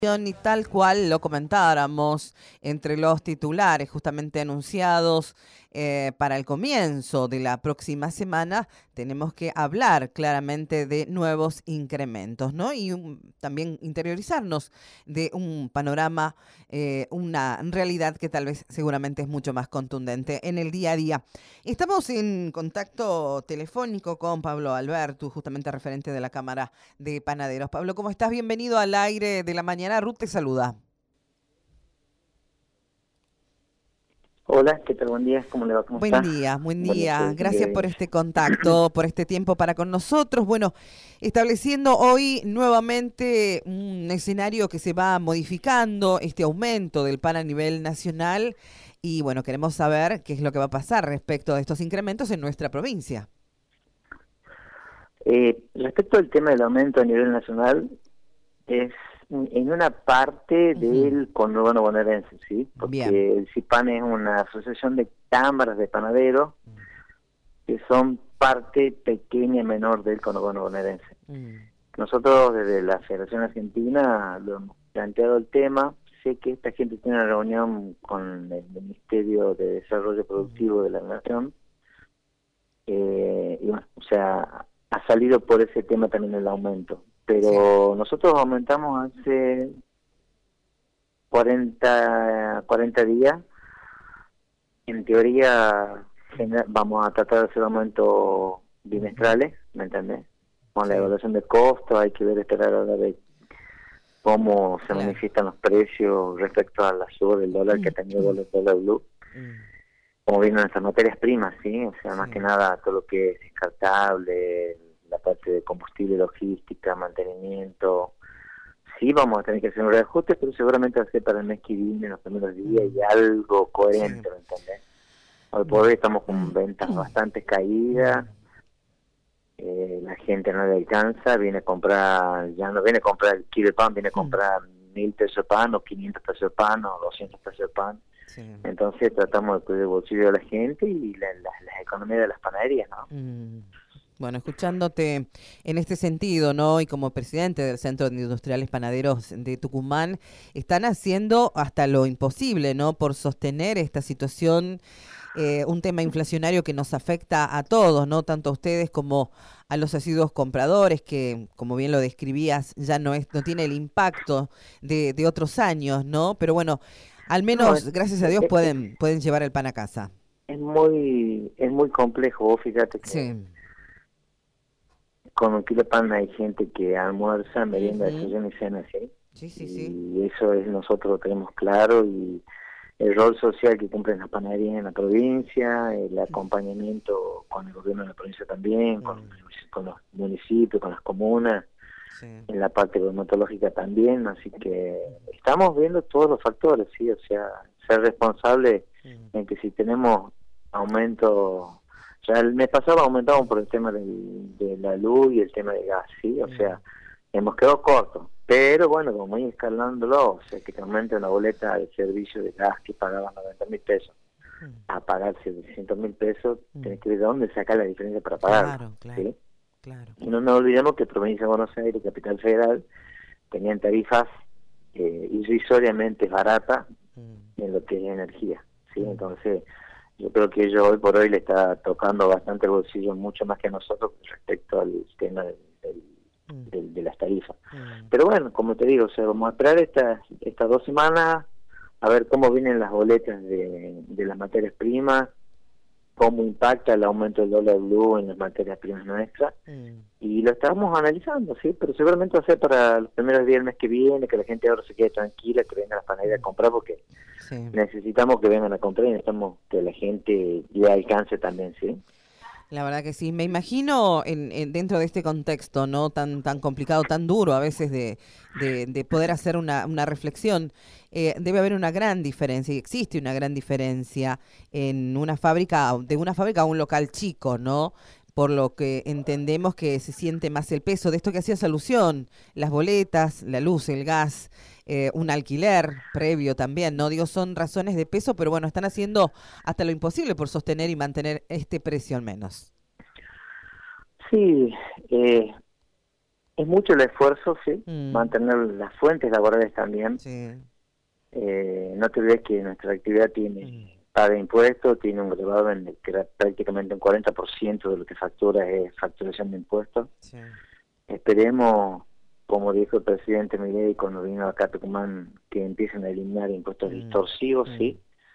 Y tal cual lo comentáramos entre los titulares justamente anunciados para el comienzo de la próxima semana, tenemos que hablar claramente de nuevos incrementos, ¿no? Y también interiorizarnos de un panorama, una realidad que tal vez seguramente es mucho más contundente en el día a día. Estamos en contacto telefónico con Pablo Albertu, justamente referente de la Cámara de Panaderos. Pablo, ¿cómo estás? Bienvenido al aire de la mañana. Ruth te saluda. Hola, ¿qué tal? Buen día, ¿cómo le va? ¿Cómo Buen está? día, buen Buen inicio día. del día Gracias de por inicio. este contacto, por este tiempo para con nosotros. Bueno, estableciendo hoy nuevamente un escenario que se va modificando, este aumento del pan a nivel nacional. Y bueno, queremos saber qué es lo que va a pasar respecto de estos incrementos en nuestra provincia. Respecto al tema del aumento a nivel nacional, es en una parte Ujú. del conurbano bonaerense, ¿sí? Bien. Porque el CIPAN es una asociación de cámaras de panaderos que son parte pequeña, menor del conurbano bonaerense. Mm. Nosotros desde la Federación Argentina lo hemos planteado el tema. Sé que esta gente tiene una reunión con el Ministerio de Desarrollo Mm. Productivo de la Nación. Y bueno, o sea, ha salido por ese tema también el aumento. Sí. Pero nosotros aumentamos hace 40 días. En teoría Mm. vamos a tratar de hacer aumentos Ujú. bimestrales, ¿me entendés? Con la Sí, evaluación de costos hay que ver, esperar a ver cómo se claro. manifiestan los precios respecto a la suba del dólar que ha tenido el dólar blue. Mm. Como vienen nuestras materias primas, ¿sí? O sea, más que Sí. nada todo lo que es descartable, la parte de combustible, logística, mantenimiento. Sí vamos a tener que hacer un reajuste, pero seguramente va a ser para el mes que viene, los primeros días, y Mm. algo Sí. coherente, ¿me entendés? Hoy por hoy Bien. estamos con ventas bastante caídas, Mm. la gente no le alcanza, viene a comprar, ya no viene a comprar el kilo de pan, viene a comprar 1.000 pesos de pan, o 500 pesos de pan, o 200 pesos de pan. Sí. Entonces tratamos de cuidar el bolsillo de la gente y las economías de las panaderías, ¿no? Mm. Bueno, escuchándote en este sentido, ¿no? Y como presidente del Centro de Industriales Panaderos de Tucumán, están haciendo hasta lo imposible, ¿no? Por sostener esta situación, un tema inflacionario que nos afecta a todos, ¿no? Tanto a ustedes como a los asiduos compradores, que, como bien lo describías, ya no tiene el impacto de otros años, ¿no? Pero bueno, al No, menos, gracias a Dios, pueden llevar el pan a casa. es muy complejo. Vos fíjate que Sí. con un kilo de pan hay gente que almuerza, merienda, Ujú. desayuno y cena, ¿sí? Sí, sí, sí. Y eso es, nosotros lo tenemos claro, y el rol social que cumplen las panaderías en la provincia, el acompañamiento con el gobierno de la provincia también, Mm. con los municipios, con las comunas, Sí. en la parte dermatológica también, así que estamos viendo todos los factores, sí, o sea, ser responsable Mm. en que si tenemos aumento, o sea, el mes pasado aumentamos por el tema de la luz y el tema de gas, sí, o Mm. sea, hemos quedado cortos, pero bueno, como ir escalándolo, o sea, que te aumente una boleta de servicio de gas que pagaban 90.000 pesos Mm. a pagar 700.000 pesos, Mm. tenés que ver de dónde sacar la diferencia para pagarlo, Claro, claro, ¿sí? claro. Y no nos olvidemos que Provincia de Buenos Aires, Capital Federal, tenían tarifas irrisoriamente baratas Mm. en lo que es energía, ¿sí? Mm. Entonces, yo creo que ellos hoy por hoy le está tocando bastante el bolsillo, mucho más que a nosotros respecto al tema Mm. de las tarifas. Mm. Pero bueno, como te digo, o sea, vamos a esperar estas 2 semanas a ver cómo vienen las boletas de las materias primas, cómo impacta el aumento del dólar blue en las materias primas nuestras, Mm. y lo estamos analizando, sí, pero seguramente va a ser para los primeros días del mes que viene, que la gente ahora se quede tranquila, que vengan a las panaderías a Mm. comprar, porque Sí. necesitamos que vengan a comprar y necesitamos que la gente le alcance también, ¿sí? La verdad que sí. Me imagino dentro de este contexto, ¿no? Tan complicado, tan duro a veces de poder hacer una reflexión. Debe haber una gran diferencia, y existe una gran diferencia en una fábrica, de una fábrica a un local chico, ¿no? Por lo que entendemos que se siente más el peso de esto que hacías alusión, las boletas, la luz, el gas, un alquiler previo también, ¿no? Digo, son razones de peso, pero bueno, están haciendo hasta lo imposible por sostener y mantener este precio al menos. Sí, eh, Es mucho el esfuerzo, sí, Mm, mantener las fuentes laborales también. sí. No te olvides que nuestra actividad Mm, paga impuestos, tiene un grabado en el que prácticamente un 40% de lo que factura es facturación de impuestos. sí. Esperemos, como dijo el presidente Milei cuando vino acá a Tucumán, que empiecen a eliminar impuestos Mm, distorsivos, mm, sí,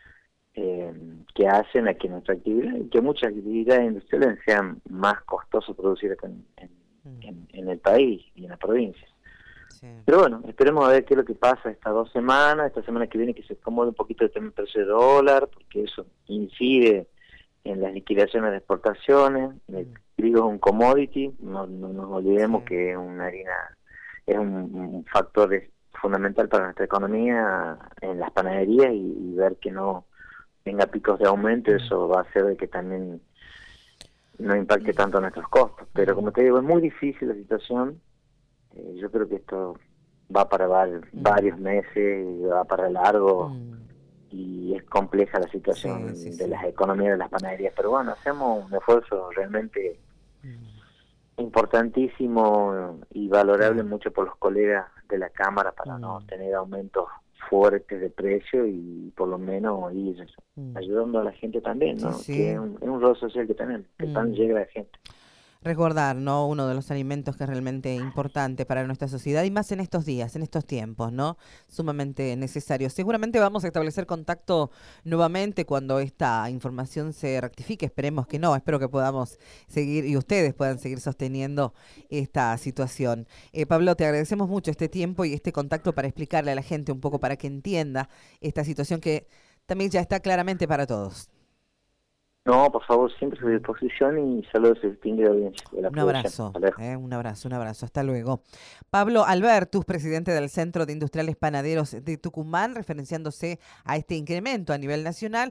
que hacen a que nuestra actividad, y que muchas actividades industriales sean más costosas producir acá mm, en el país y en la provincia. sí. Pero bueno, esperemos a ver qué es lo que pasa estas 2 semanas, esta semana que viene que se acomode un poquito el tema del precio de dólar, porque eso incide en las liquidaciones de exportaciones. El Mm, trigo es un commodity, no nos olvidemos sí. que es una harina, es un factor fundamental para nuestra economía en las panaderías y ver que no tenga picos de aumento, Mm, eso va a hacer de que también no impacte tanto nuestros costos. Pero como mm, te digo, es muy difícil la situación. Yo creo que esto va para mm, varios meses, va para largo mm. y es compleja la Sí, sí, situación de sí. las economías de las panaderías. Pero bueno, hacemos un esfuerzo realmente Mm, importantísimo y valorable claro. mucho por los colegas de la Cámara para no Mm, tener aumentos fuertes de precio y por lo menos ir mm. ayudando a la gente también, Sí, ¿no? Que sí. es un rol social que tenemos, que el pan Mm. llegue a la gente. Recordar, ¿no? Uno de los alimentos que es realmente importante para nuestra sociedad y más en estos días, en estos tiempos, ¿no? Sumamente necesario. Seguramente vamos a establecer contacto nuevamente cuando esta información se rectifique. Esperemos que no, espero que podamos seguir y ustedes puedan seguir sosteniendo esta situación. Pablo, te agradecemos mucho este tiempo y este contacto para explicarle a la gente un poco para que entienda esta situación que también ya está claramente para todos. No, por favor, siempre a su Mm. disposición y saludos a su distinguida audiencia de la Un producción. abrazo, Hasta luego. un abrazo, un abrazo. Hasta luego. Pablo Albertus, presidente del Centro de Industriales Panaderos de Tucumán, referenciándose a este incremento a nivel nacional.